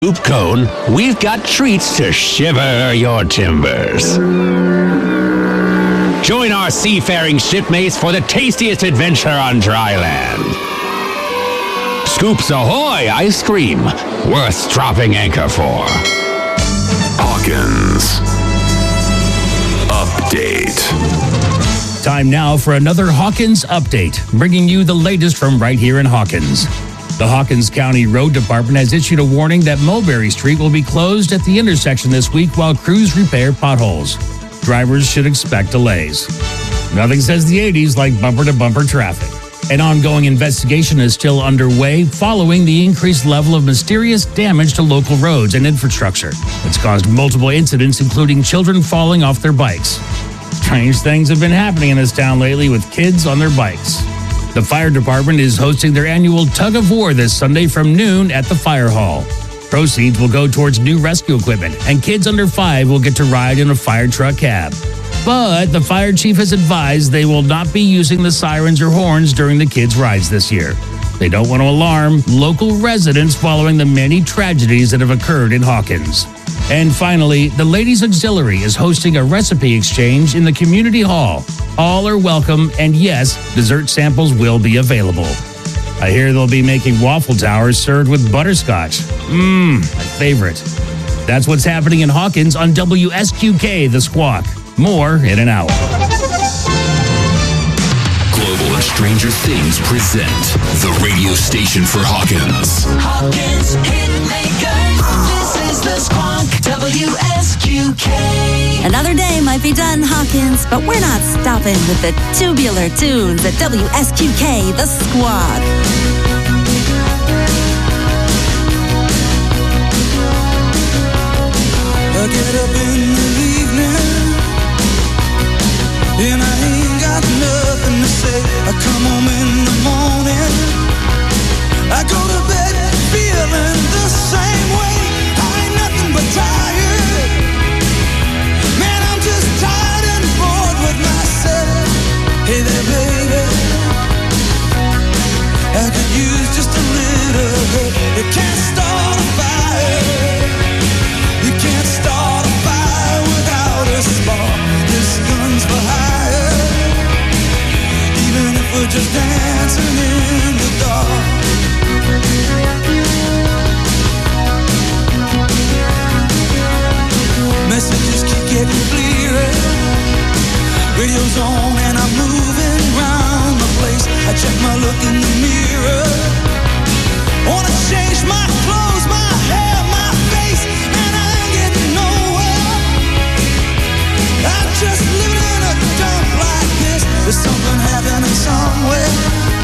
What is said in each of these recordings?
Scoop Cone, we've got treats to shiver your timbers. Join our seafaring shipmates for the tastiest adventure on dry land. Scoops Ahoy ice cream, worth dropping anchor for. Hawkins Update. Time now for another Hawkins Update, bringing you the latest from right here in Hawkins. The Hawkins County Road Department has issued a warning that Mulberry Street will be closed at the intersection this week while crews repair potholes. Drivers should expect delays. Nothing says the 80s like bumper-to-bumper traffic. An ongoing investigation is still underway following the increased level of mysterious damage to local roads and infrastructure. It's caused multiple incidents, including children falling off their bikes. Strange things have been happening in this town lately with kids on their bikes. The fire department is hosting their annual Tug of War this Sunday from noon at the fire hall. Proceeds will go towards new rescue equipment, and kids under 5 will get to ride in a fire truck cab. But the fire chief has advised they will not be using the sirens or horns during the kids' rides this year. They don't want to alarm local residents following the many tragedies that have occurred in Hawkins. And finally, the Ladies Auxiliary is hosting a recipe exchange in the community hall. All are welcome, and yes, dessert samples will be available. I hear they'll be making waffle towers served with butterscotch. My favorite. That's what's happening in Hawkins on WSQK, The Squawk. More in an hour. Global and Stranger Things present the radio station for Hawkins. Hawkins Hitmakers. This is The Squawk, WSQK. Another day might be done, Hawkins, but we're not stopping with the tubular tunes at WSQK, The Squawk. I get up in the evening and I ain't got nothing to say. I come home in the morning, I go to bed feeling the same way. I ain't nothing but tired. Man, I'm just tired and bored with myself. Hey there, baby, I could use just a little help. You can't start a fire. You can't start a fire without a spark. This gun's for hire. Even if we're just dancing in the dark. Messages keep getting clearer. Radio's on and I'm moving round the place. I check my look in the mirror. Wanna change my clothes, my hair, my face, and I ain't getting nowhere. I'm just living in a dump like this. There's something happening somewhere.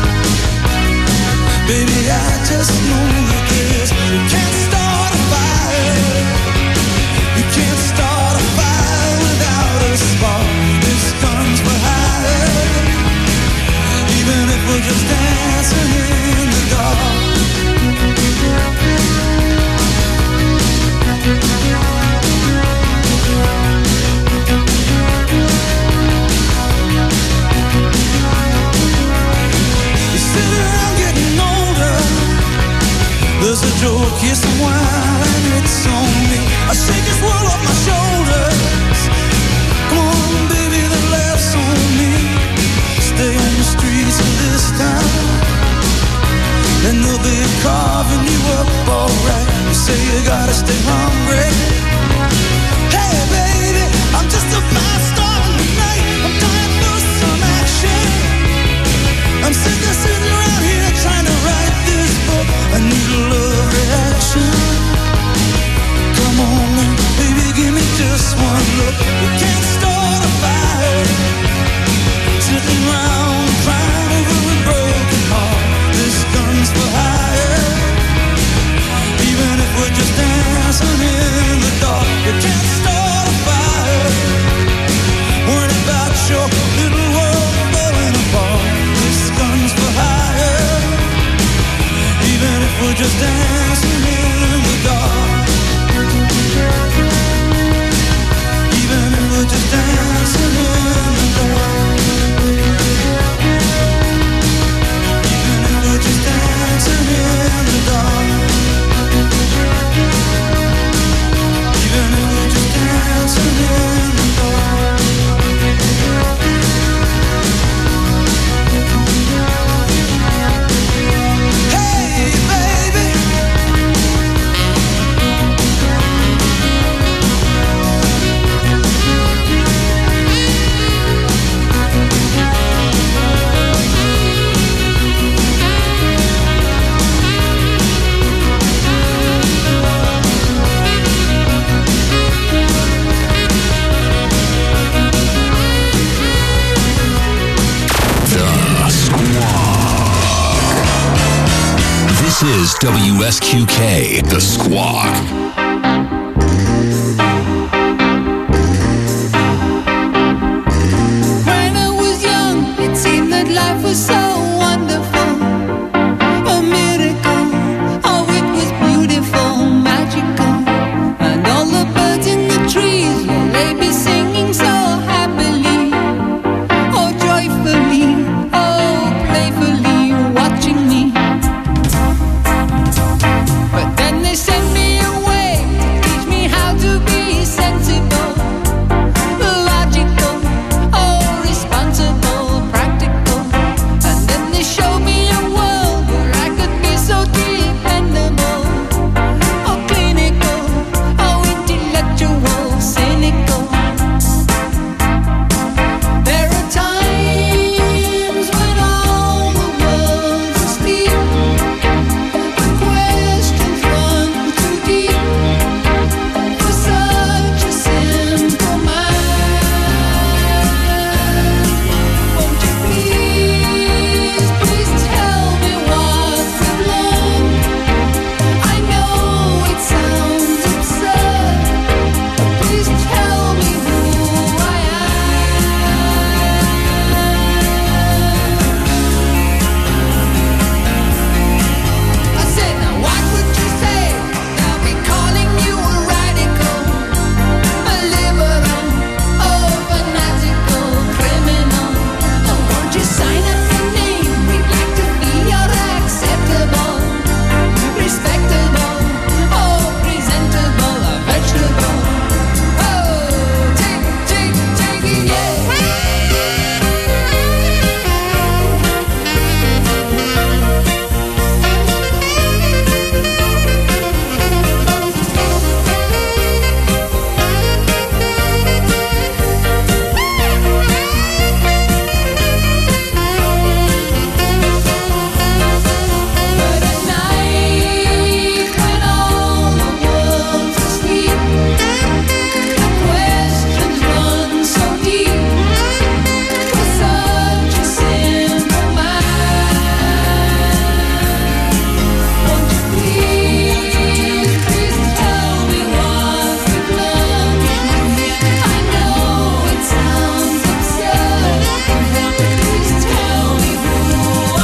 Baby, I just know that this. You can't start a fire. You can't start a fire without a spark. This gun's for hire. Even if we're just dancing in the dark. You sit around getting older. There's a joke, yes, a while, and it's on me. I shake this world off my shoulders. Come on, baby, the laughs on me. Stay on the streets of this town, and they'll be carving you up alright. You say you gotta stay hungry. Hey, baby, I'm just about starting tonight. I'm dying for some action. I'm sick of sitting around here trying to write this book. I need a love reaction. Come on, baby, give me just one look. You can't start a fire sitting around crying over a broken heart. This gun's for hire. Even if we're just dancing in the dark, you can't start a fire. Worried about your little world falling apart. This gun's for hire. Even if we're just dancing WSQK, The Squawk. When I was young, it seemed that life was so wonderful, a miracle. Oh, it was beautiful, magical, and all the birds in the trees, well, they be singing so happily, oh, joyfully, oh, playfully, watching me. But then they sent me away to teach me how to be sensible, logical, oh, responsible, practical. And then they showed me a world where I could be so dependable, oh, clinical, oh, intellectual, cynical. There are times when all the world's asleep, the questions run too deep for such a simple mind. Won't you please, please tell me what we've learned? I know it sounds absurd, but please tell me who I am. I said, now what would you say? I'll be calling you a radical, a liberal, oh, fanatical, criminal. Oh, won't you sign up your name? We'd like to be your acceptable, respectable, oh, presentable, a vegetable. Oh, take it, yeah. But at night, when all the world's asleep, the questions run so deep for such a simple mind. Won't you please, please tell me what we've learned? I know it sounds absurd, please tell me who I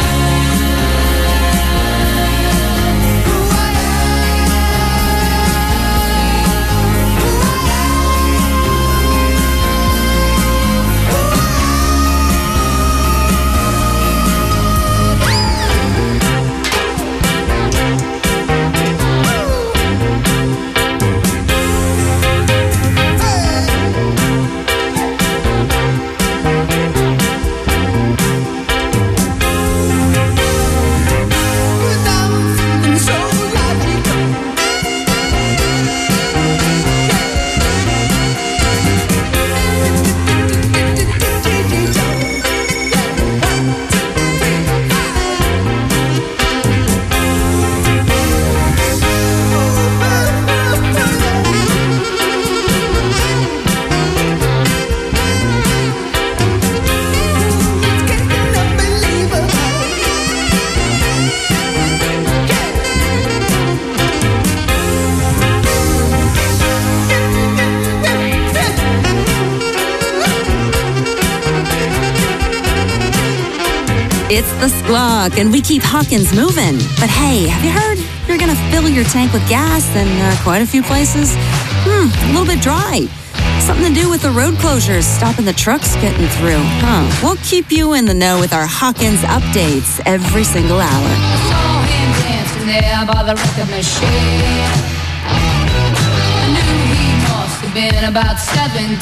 It's the Squawk, and we keep Hawkins moving. But hey, have you heard you're going to fill your tank with gas in quite a few places? A little bit dry. Something to do with the road closures, stopping the trucks getting through. We'll keep you in the know with our Hawkins updates every single hour. I saw him dancing there by the record machine. I knew he must have been about 17.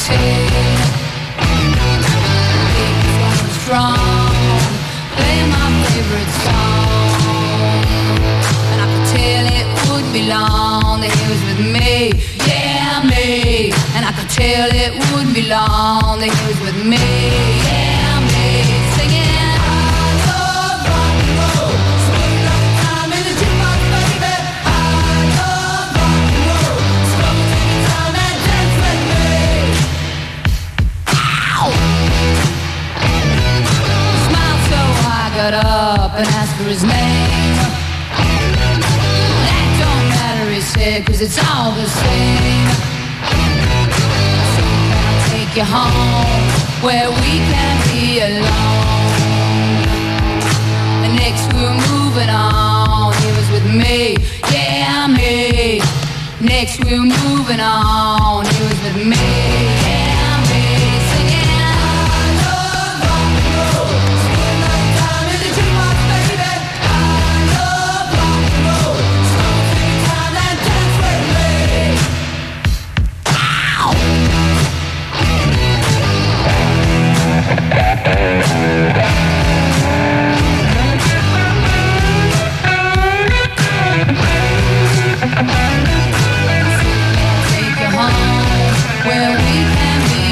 He was going strong, playing my favorite song, and I could tell it would be long that he was with me, yeah, me. And I could tell it would be long that he was with me, yeah, me. Singing, I love rock and roll, smoking up the time in the jukebox, baby. I love rock and roll, smoking the time and dance with me. Ow! Smiled so I got up and asked for his name. 'cause it's all the same. So can I take you home where we can be alone? And next we're moving on. He was with me, yeah, me. Next we're moving on. He was with me, yeah, me. Singing, I love rock and roll. Spend my time in the jukebox, baby. I love rock and roll. So take time and dance with me. Take you home where we can be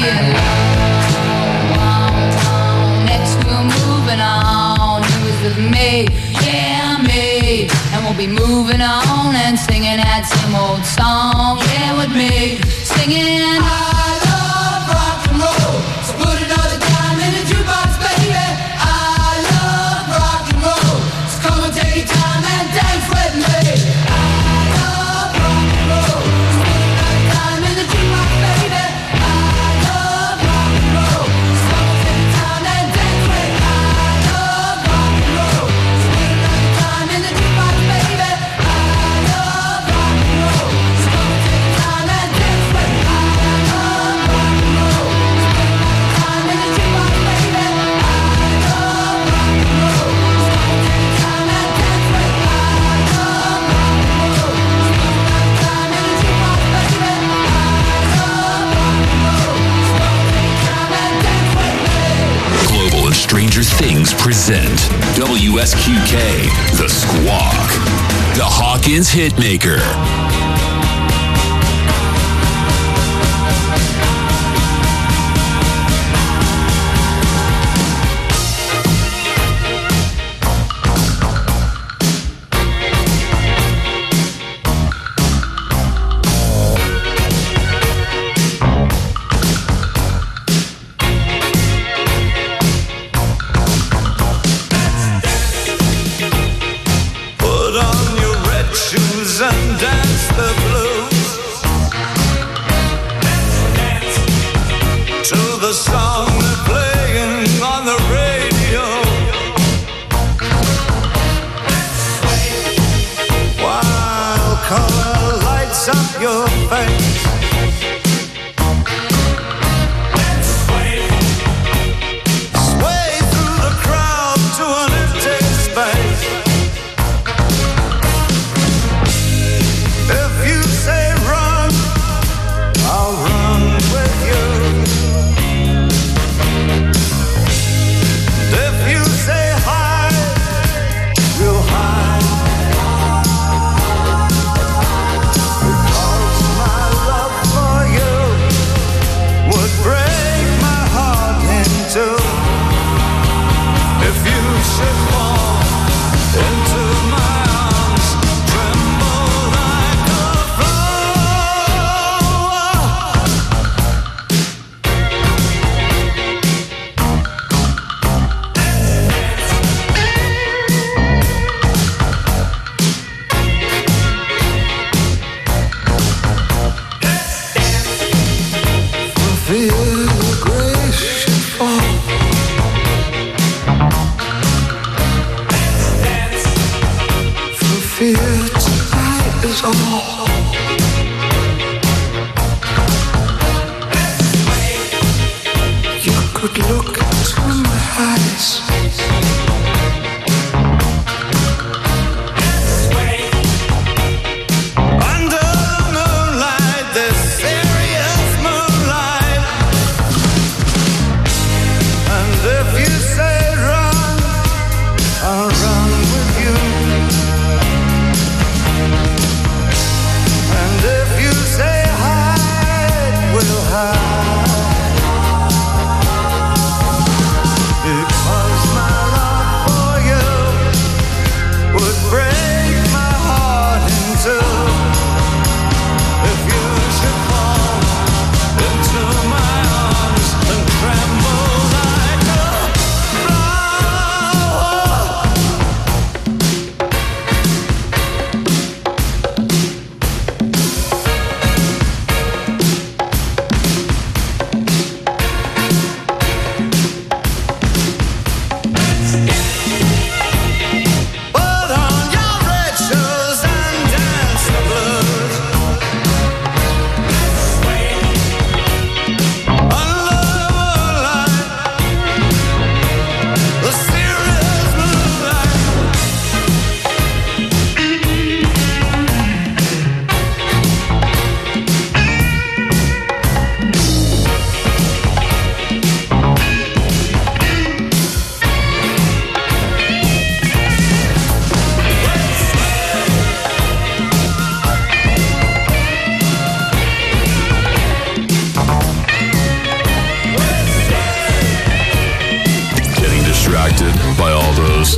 alone. Next we're moving on. He was with me, yeah, me. And we'll be moving on and singing that same old song, yeah, with me. Singing, I love rock and roll. So put another dime in the jukebox, baby. I love rock and roll. So come and take your time and dance with me. Stranger Things present WSQK, The Squawk, the Hawkins Hitmaker. Put on your red shoes and dance the blues to the song they're playing on the radio. While color lights up your face, sway through the crowd to an empty space. If you say run, I'll run with you. If you say hide, we'll hide. Because my love for you would break my heart in two. If you should fall into my arms, tremble like a flower. Feel the grace should fall. For fear tonight is all. You could look into my eyes. Under the moonlight, this serious moonlight. And if you say run, I'll run with you. And if you say hide, we'll hide.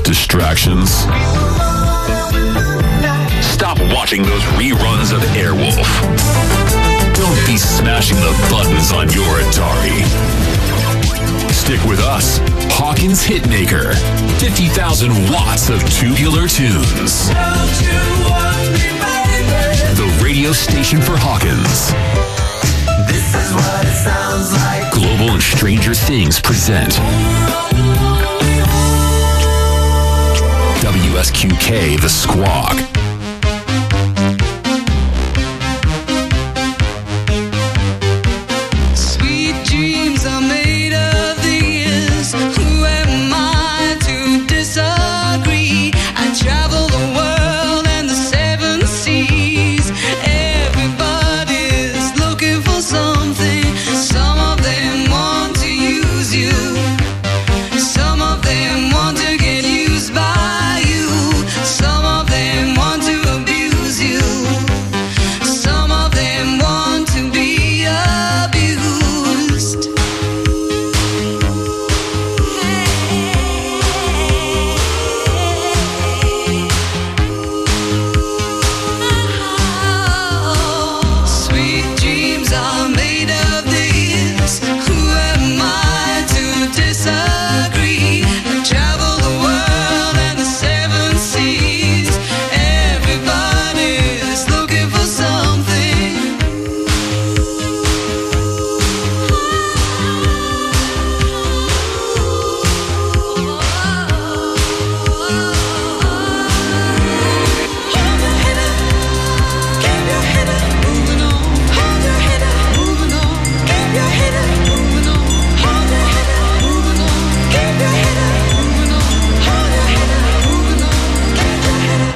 distractions? Stop watching those reruns of Airwolf. Don't be smashing the buttons on your Atari. Stick with us, Hawkins Hitmaker. 50,000 watts of tubular tunes. The radio station for Hawkins. This is what it sounds like. Global and Stranger Things present WSQK The Squawk. Sweet dreams are made of these. Who am I to disagree? I travel the world and the seven seas. Everybody's looking for something. Some of them want to use you. Some of them want to get used by you. Some of them want to abuse you. Some of them want to be abused. Sweet dreams are made of this. Who am I to disagree? I travel the world and the seven seas. Everybody's looking for something. Hold your head up, keep your head up, moving on. Hold your head up, moving on. Keep your head up, moving on. Hold your head up, moving on. Keep your head up, moving on. Hold your head up, moving on. Keep your head up.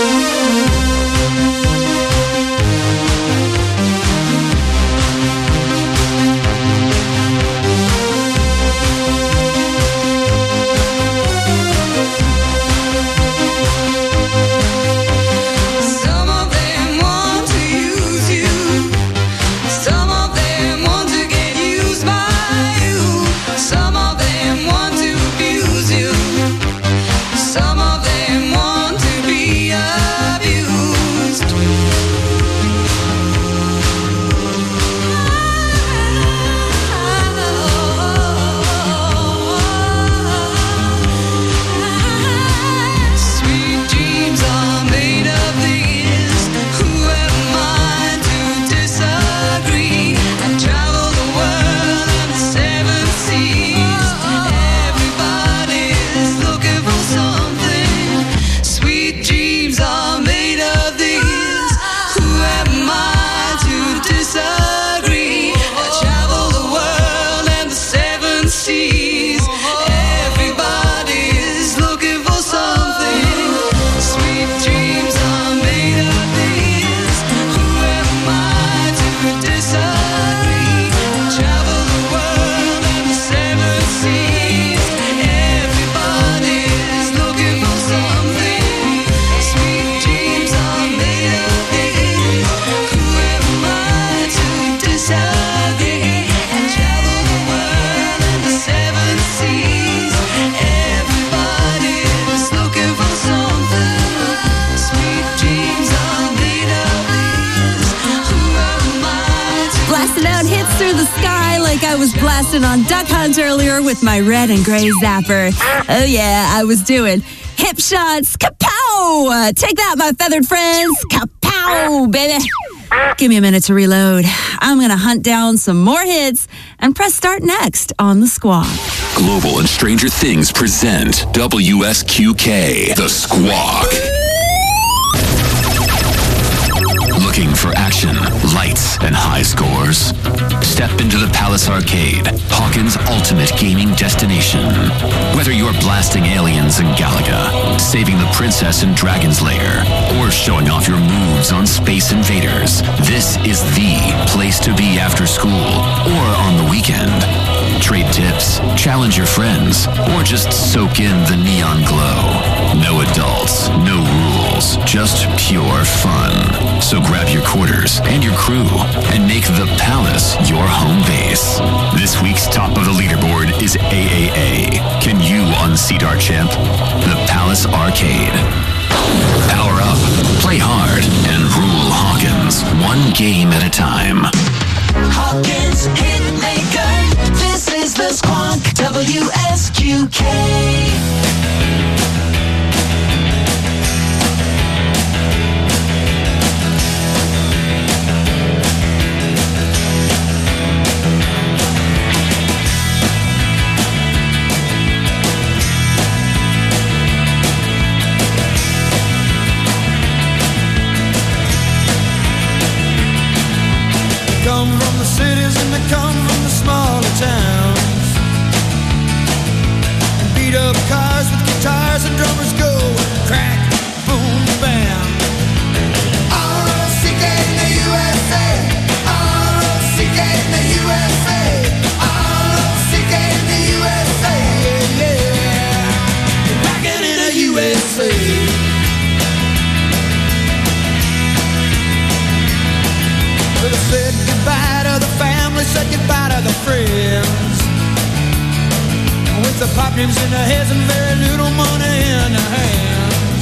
Some of them want to use you. Some of them want to get used by you. Some of them want to abuse you. Some of them want to be abused. Sweet dreams are made of these. Who am I to disagree? I travel the world and the seven seas. Everybody's looking for something. Sweet dreams are made of these. Who am I to disagree? I travel the world and the seven seas. Everybody's looking for something. Sweet dreams are made of these. Who am I to disagree? I travel the world and the seven seas. Everybody's looking for something. Sweet dreams are made of these. Who am I to disagree? I travel the world and the seven seas. Everybody's looking for something. Sweet dreams are made of these. Who am I to Blasting out hits through the sky like I was blasting on Duck Hunt earlier with my red and gray zapper. Oh yeah, I was doing hip shots. Kapow! Take that, my feathered friends. Kapow, baby. Give me a minute to reload. I'm going to hunt down some more hits and press start next on The Squawk. Global and Stranger Things present WSQK The Squawk. Looking for action, lights, and high scores? Step into the Palace Arcade, Hawkins' ultimate gaming destination. Whether you're blasting aliens in Galaga, saving the princess in Dragon's Lair, or showing off your moves on Space Invaders, this is the place to be after school or on the weekend. Trade tips, challenge your friends, or just soak in the neon glow. No adults, no rules, just pure fun. So grab your quarters and your crew and make the Palace your home base. This week's top of the leaderboard is AAA. Can you Cedar Champ? The Palace Arcade. Power up, play hard, and rule Hawkins, one game at a time. Hawkins Hitmaker. This is the Squawk WSQK. Come from the cities and they come from the smaller towns. And beat up cars with guitars and drummers go crack, boom, bam. R-O-C-K in the USA. R-O-C-K in the USA. R-O-C-K in the USA. Yeah. Rockin' in the USA. Well, I said goodbye to the family, said goodbye to the friends. With the pop names in their heads and very little money in their hands.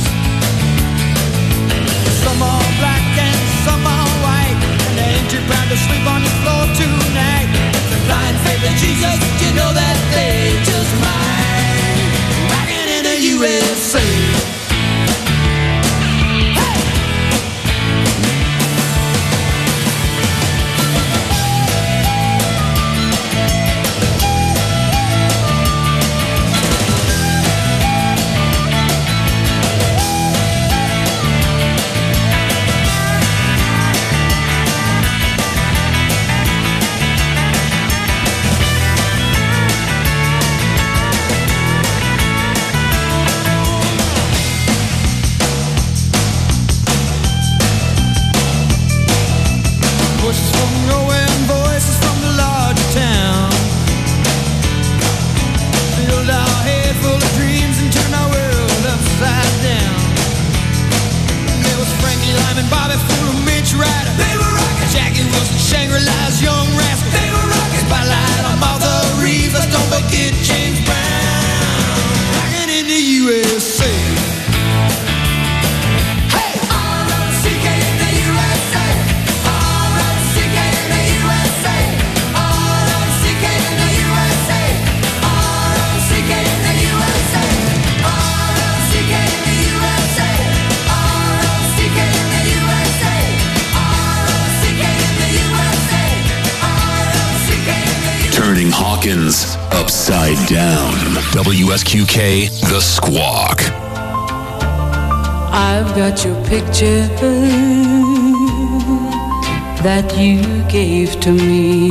Some are black and some are white, and they ain't too proud to sleep on the floor tonight. The blind faith in Jesus, you know that they just might. Rockin' in the USA. Voices from nowhere and voices from the larger town. Filled our head full of dreams and turned our world upside down. There was Frankie Lyman, Bobby Fuller, Mitch Ryder. They were rockin'. Jackie Wilson, Shangri-La's Young Rascal. They were rockin'. Spotlight on Martha Reeves. Let's don't forget James Brown. Rockin' in the USA. Turning Hawkins upside down. WSQK, The Squawk. I've got your picture that you gave to me,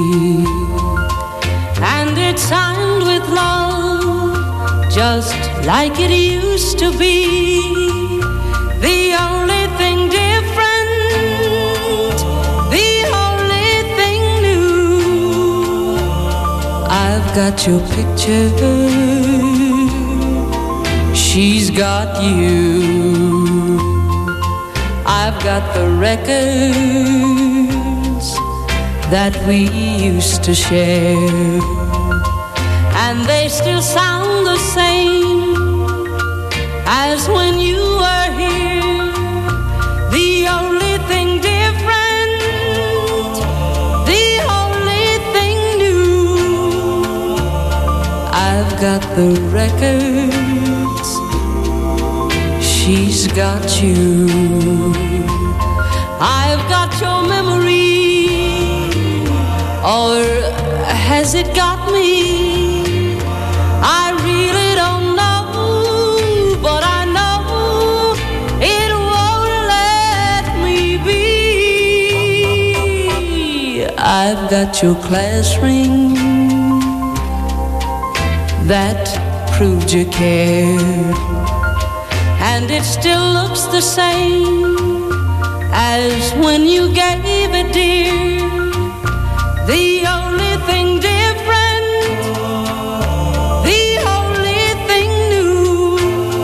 and it's signed with love, just like it used to be. The only thing different, the only thing new, I've got your picture, she's got you. I've got the records that we used to share, and they still sound the same as when you were here. The only thing different, the only thing new, I've got the records, she's got you. I've got your memory, or has it got me? I really don't know, but I know it won't let me be. I've got your class ring that proved you cared, and it still looks the same as when you gave it, dear. The only thing different, the only thing new,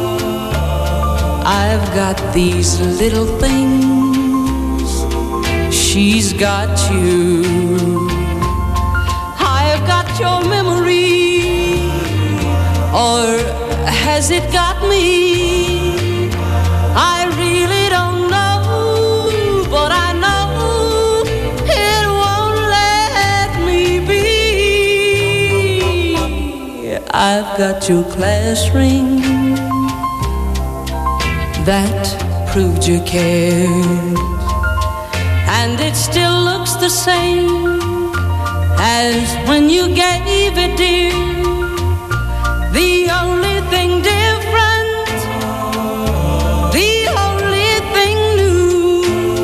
I've got these little things, she's got you. I've got your memory, or has it got me? I really don't know, but I know it won't let me be. I've got your class ring that proved you cared, and it still looks the same as when you gave it, dear. The only thing different, the only thing new,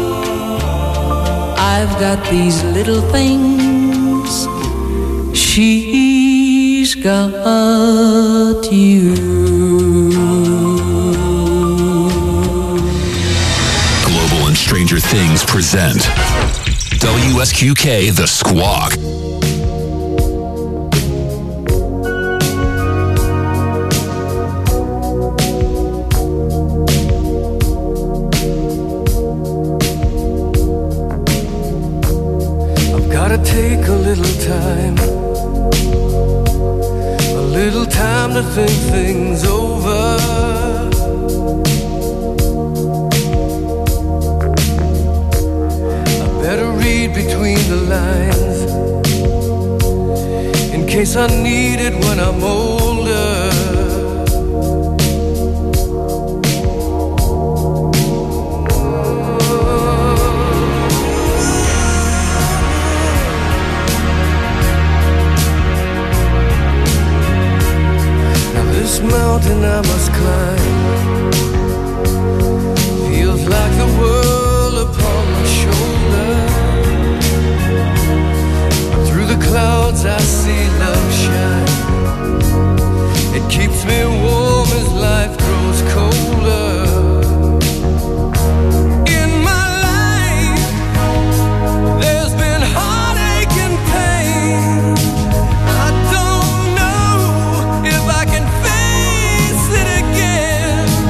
I've got these little things, she's got you. Global and Stranger Things present WSQK The Squawk. Take a little time to think things over. I better read between the lines in case I need it when I'm older. This mountain I must climb feels like the world upon my shoulder. Through the clouds I see love shine. It keeps me warm as life grows colder. In my life there's been heartache and pain. I don't know if I can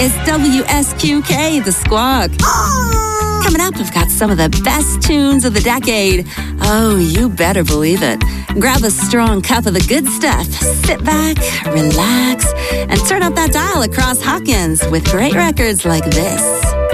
It's WSQK, The Squawk. Coming up, we've got some of the best tunes of the decade. Oh, you better believe it. Grab a strong cup of the good stuff, sit back, relax, and turn up that dial across Hawkins with great records like this.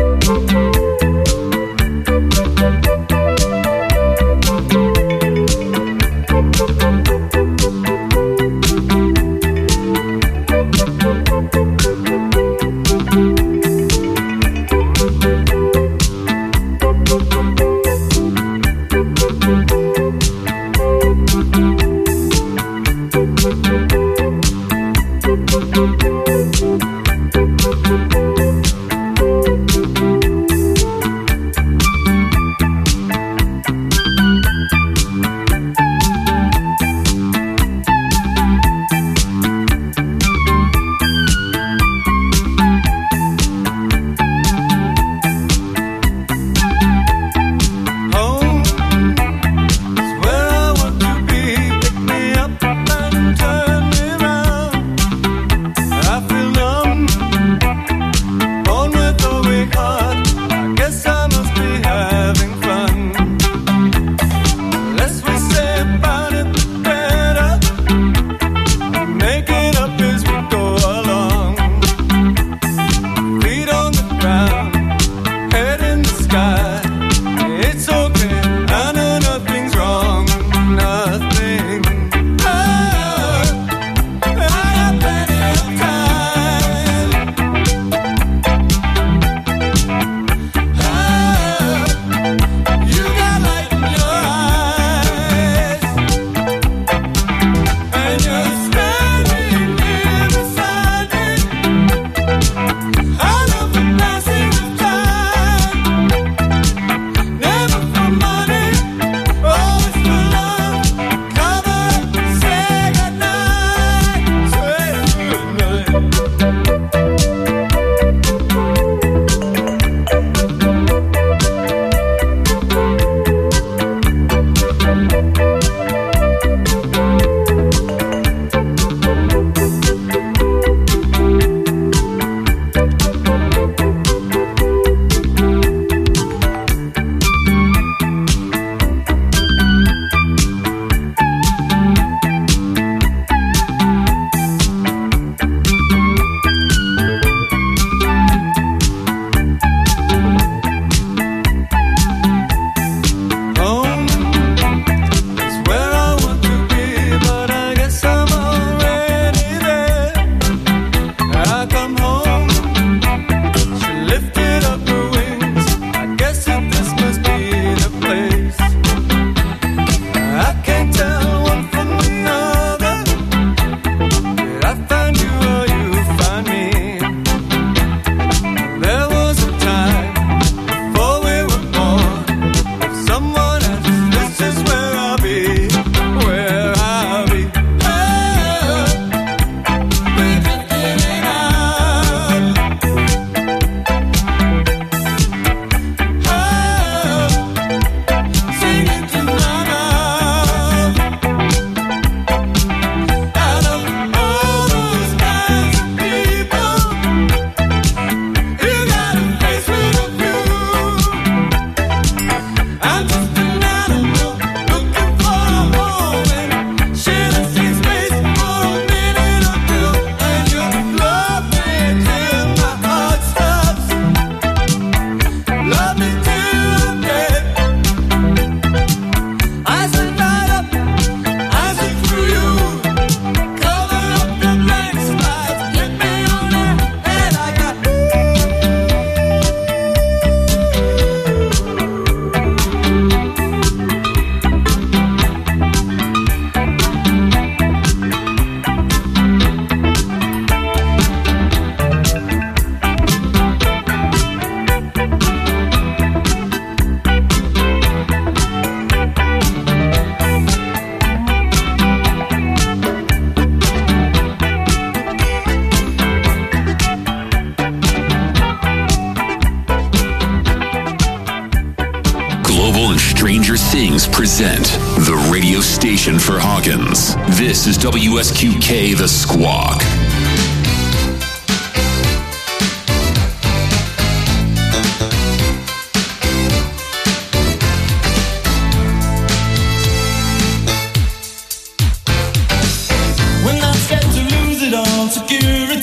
Stranger Things present the radio station for Hawkins. This is WSQK The Squawk.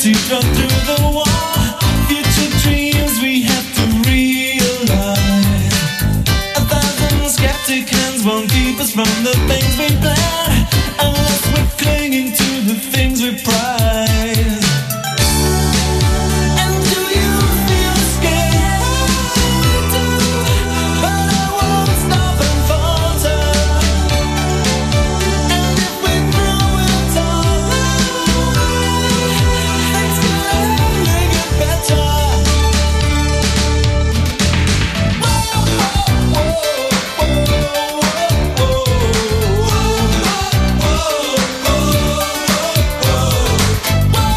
humanity drug through the wall. Future dreams we have to realize. 1,000 skeptic hands won't keep us from the things we plan, unless we're clinging to the things we prize. And do you feel scared too? But I won't stop and falter. And if we throw it all away, things will only get better. Whoa, whoa, whoa, whoa, whoa, whoa, whoa, whoa.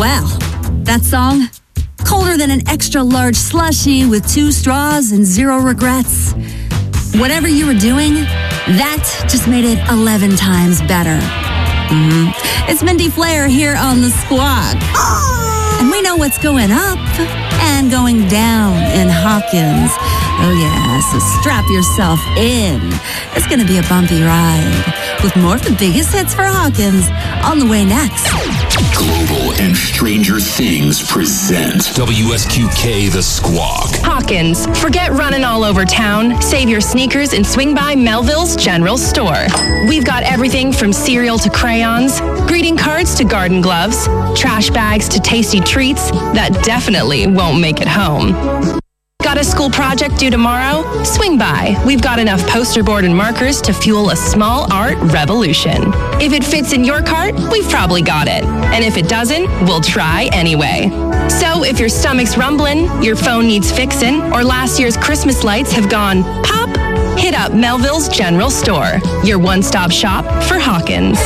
Well, that song, colder than an extra large slushie with 2 straws and 0 regrets. Whatever you were doing, that just made it 11 times better. It's Mindy Flair here on The Squawk. And we know what's going up and going down in Hawkins. Oh yeah, so strap yourself in. It's going to be a bumpy ride with more of the biggest hits for Hawkins on the way next. Global and Stranger Things present WSQK The Squawk. Hawkins, forget running all over town. Save your sneakers and swing by Melville's General Store. We've got everything from cereal to crayons, greeting cards to garden gloves, trash bags to tasty treats that definitely won't make it home. Got a school project due tomorrow? Swing by. We've got enough poster board and markers to fuel a small art revolution. If it fits in your cart, we've probably got it. And if it doesn't, we'll try anyway. So if your stomach's rumbling, your phone needs fixing, or last year's Christmas lights have gone pop, hit up Melville's General Store, your one-stop shop for Hawkins.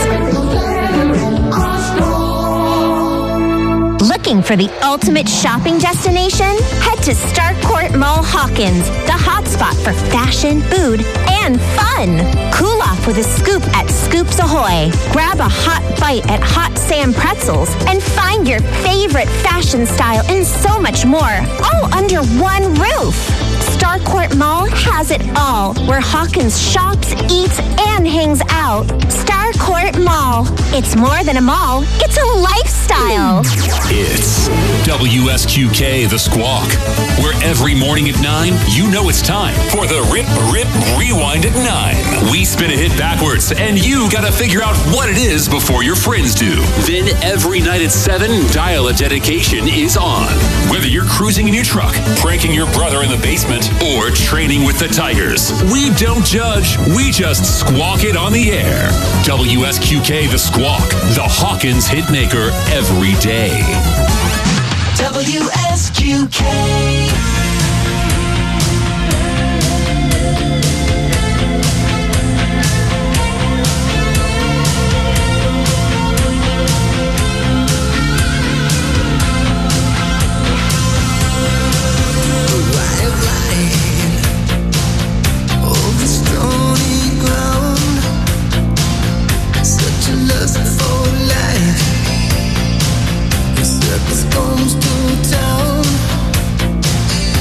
Looking for the ultimate shopping destination? Head to Starcourt Mall Hawkins, the hotspot for fashion, food, and fun. Cool off with a scoop at Scoops Ahoy. Grab a hot bite at Hot Sam Pretzels and find your favorite fashion style and so much more, all under one roof. Starcourt Mall has it all, where Hawkins shops, eats, and hangs out. Starcourt Mall. It's more than a mall, it's a lifestyle. It's WSQK The Squawk, where every morning at 9, you know it's time for the Rip Rewind at 9. We spin a hit backwards, and you gotta figure out what it is before your friends do. Then every night at 7, Dial a Dedication is on. Whether you're cruising in your truck, pranking your brother in the basement, or training with the Tigers, we don't judge, we just squawk it on the air. WSQK The Squawk, the Hawkins hitmaker every day. WSQK. Comes to town.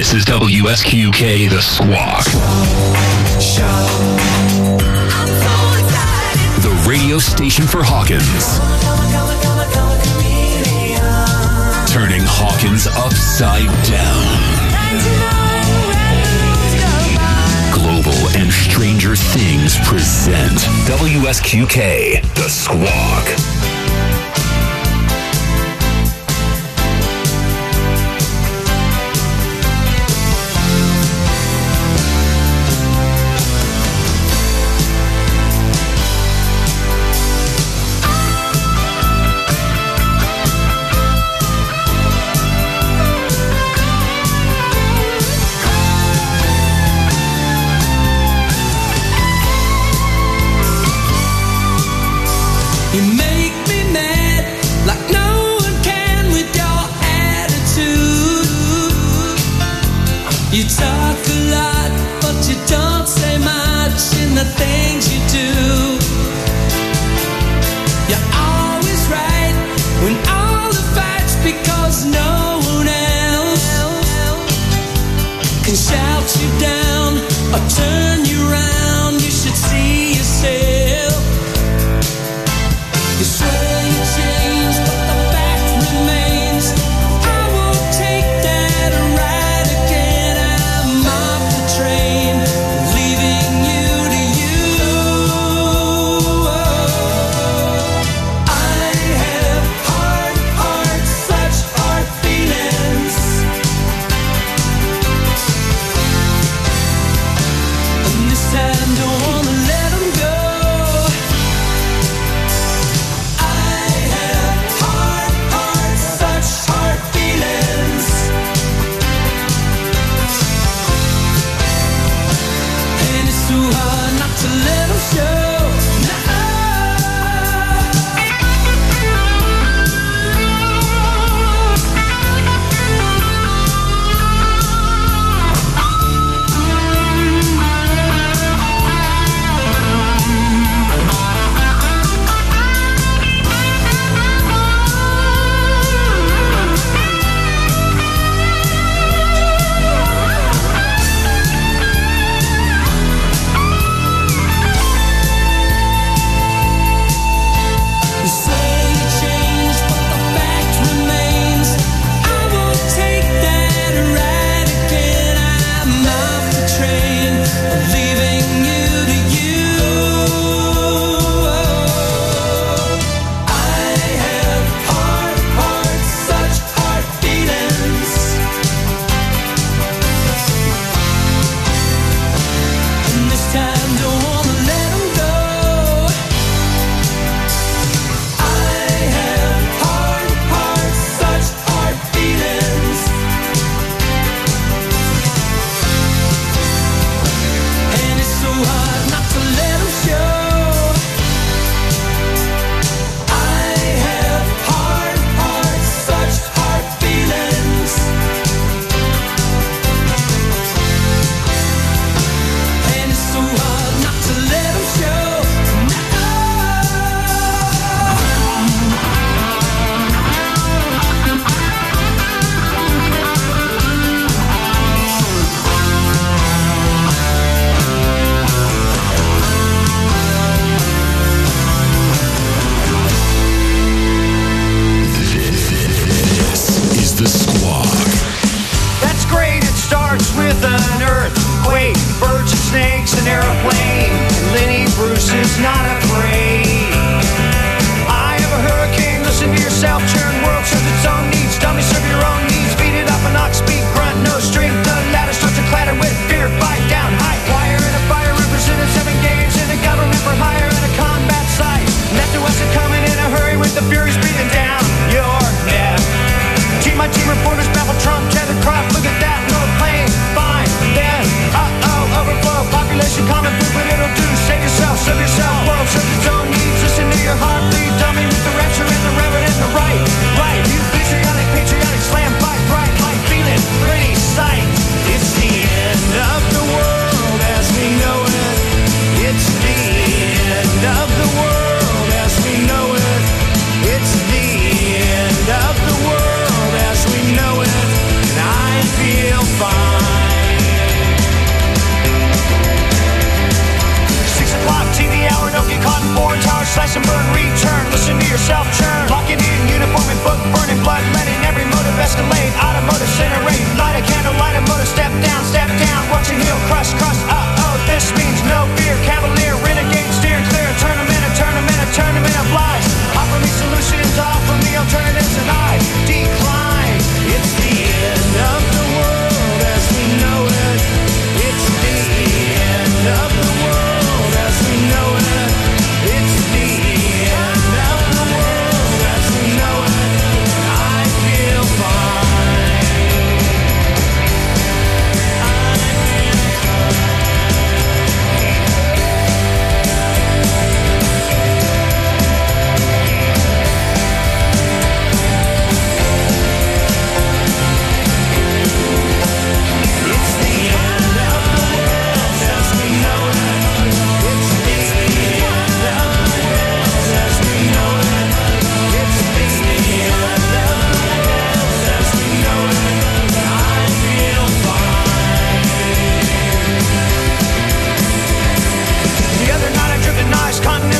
This is WSQK, The Squawk. The radio station for Hawkins. Turning Hawkins upside down. Global and Stranger Things present WSQK, The Squawk. You make me mad like no one can with your attitude. You talk a lot, but you don't say much in the things you do. You're always right when all the facts, because no one else can shout you down or turn you around. You should see yourself. You say you change, but the fact remains. I won't take that ride again. I'm off the train, leaving you to you. I have hard, such hard feelings. And this time don't wanna let them go. To let them show. Patriotic, slam fight, right, like feeling pretty sight. It's the end of the world.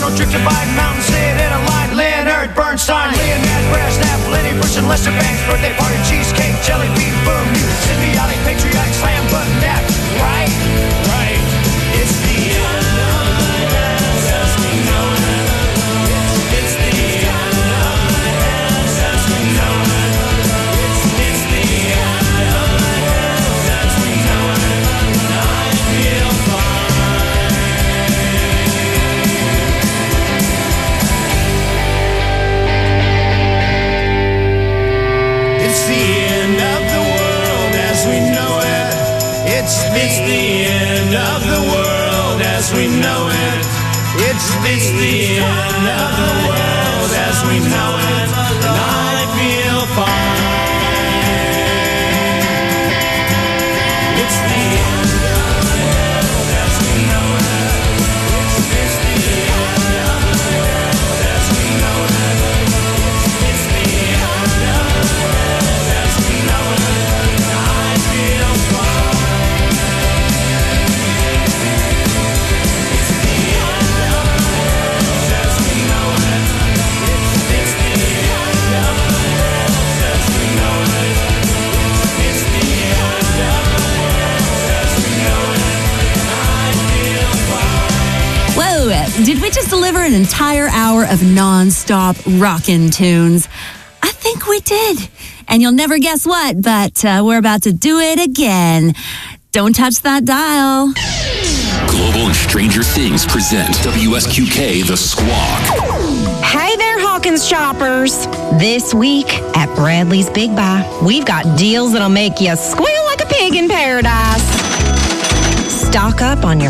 Road trip to Biden Mountain, see it in a line. Leonard Bernstein, Leonard Brasnap, Lenny Bruce and Lester Banks, birthday party, cheesecake, jelly bean, boom, you symbiotic, patriotic, slam button, that, right? Right. It's the end of the world as we know it. It's the end of the world as we know it. It's the end of the world as we know it. And I feel fine. It's the end of the world as we know it. It's the end of the world as we know it. It's the end of the world as we know it. And I feel fine. It's the end of the world as we know it. It's the end of the world as we know it. It's the end of the world as we know it. And I feel fine. It's the end of the world as we know it. It's the end of the world as we know it. It's the end of the world as we know it. And I feel fine. Whoa, did we just deliver an entire hour of non-stop rockin' tunes? I think we did. And you'll never guess what, but we're about to do it again. Don't touch that dial. Global and Stranger Things present WSQK The Squawk. Hey there, Hawkins shoppers. This week at Bradley's Big Buy, we've got deals that'll make you squeal like a pig in paradise. Stock up on your